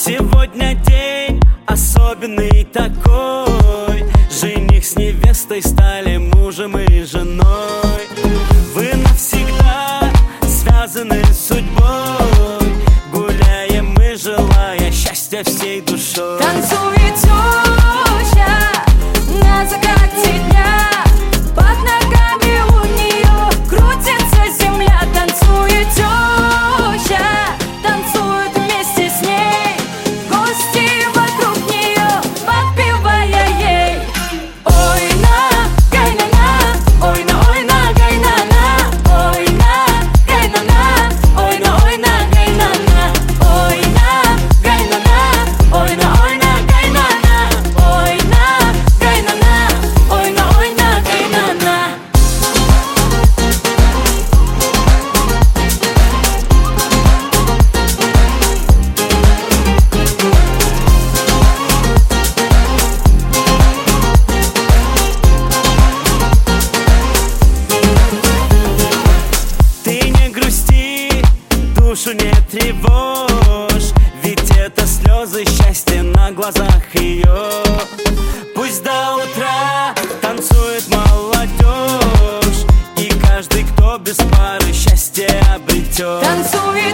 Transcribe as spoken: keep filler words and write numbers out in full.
Сегодня день особенный такой. Жених с невестой стали мужем и женой. Вы навсегда связаны с судьбой. Гуляем мы, желая счастья всей душой. Танцует теща на закате дня. Под ногами у нее крутится земля. Танцует теща, танцует вместе с ней. Гости вокруг нее, подпевая ей. Ой на, гай на на, ой на, ой на, гай на на, ой на, гай на на, ой на, ой на, гай на на, ой на, гай на на, ой на, ой на, гай на на, ой на, гай на на, ой на, ой на, гай на на. Ты не грусти, душу не тревожь, ведь это слезы счастья на глазах ее. Пусть до утра танцует молодежь, и каждый, кто без пары счастье обретет. Танцует